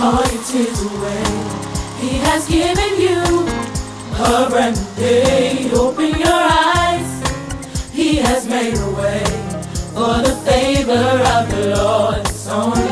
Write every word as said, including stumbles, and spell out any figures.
all your tears away. He has given you a brand new day. Open your eyes. He has made a way, for the favor of the Lord is on you.